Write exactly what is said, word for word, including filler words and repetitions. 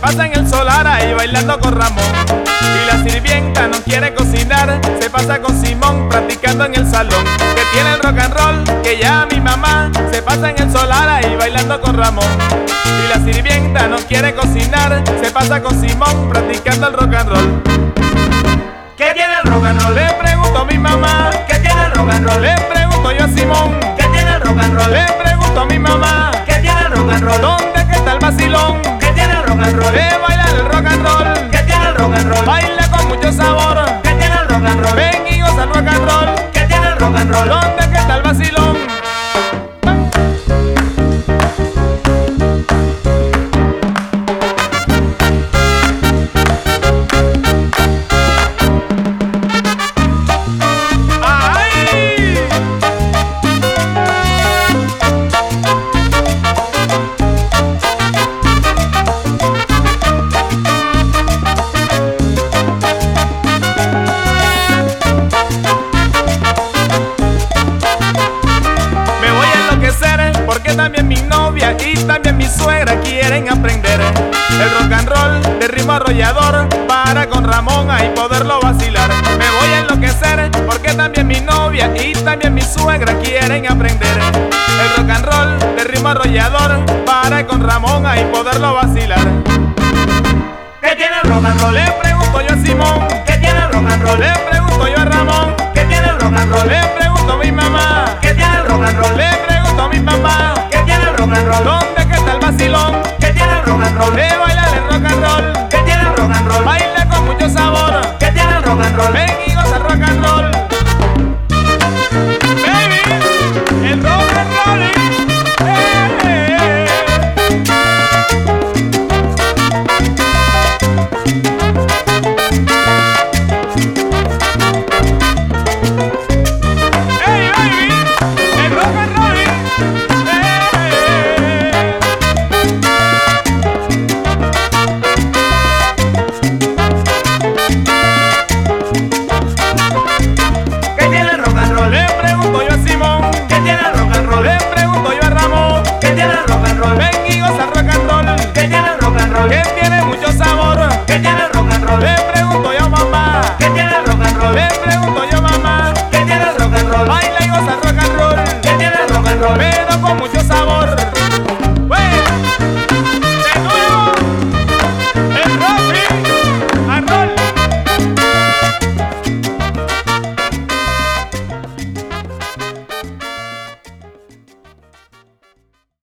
pasa en el solar ahí bailando con Ramón. Y la sirvienta no quiere cocinar, se pasa con Simón practicando en el salón. Que tiene el rock and roll, que ya mi mamá se pasa en el solar ahí bailando con Ramón. Y la sirvienta no quiere cocinar, se pasa con Simón practicando el rock and roll. ¿Qué tiene el rock and roll? Le pregunto a mi mamá. ¿Qué tiene el rock and roll? Le pregunto yo a Simón. ¿Qué tiene el rock and roll? Le pregunto a mi mamá. ¿Qué tiene el rock and roll? ¿Dónde que está el vacilón? ¿Qué tiene el rock and roll? De bailar el rock and roll. ¿Qué tiene el rock and roll? Baila con mucho sabor. ¿Qué tiene el rock and roll? Ven y goza el rock and roll. ¿Qué tiene el rock and roll? ¿Dónde que está el vacilón? Porque también mi novia y también mi suegra quieren aprender el rock and roll de ritmo arrollador para con Ramón ahí poderlo vacilar. Me voy a enloquecer porque también mi novia y también mi suegra quieren aprender el rock and roll de ritmo arrollador para con Ramón ahí poderlo vacilar. ¿Qué tiene el rock and roll? Le pregunto yo a Simón. ¿Qué tiene el rock and roll? Le pregunto yo a Ramón. ¿Qué tiene el rock and roll? Le pregunto a mi mamá. ¿Qué tiene el rock and roll? Le pregunto a mi papá. ¿Qué tiene el rock and roll? ¿Dónde que está el vacilón? ¿Qué tiene el rock and roll? De bailar el rock and roll. ¿Qué tiene el rock and roll? Baila con mucho sabor. ¿Qué tiene el rock and roll? Ven y goza el rock and roll. Baby, el rock and roll. Eh, eh, eh. Hey, baby, el rock and roll. ¿Qué tiene el rock and roll? Le pregunto yo a Simón. ¿Qué tiene el rock and roll? Le pregunto yo a Ramón. ¿Qué tiene el rock and roll? Ven y goza el rock and roll. ¿Qué tiene el rock and roll? Que tiene mucho sabor. ¿Qué tiene el rock and roll? Le pregunto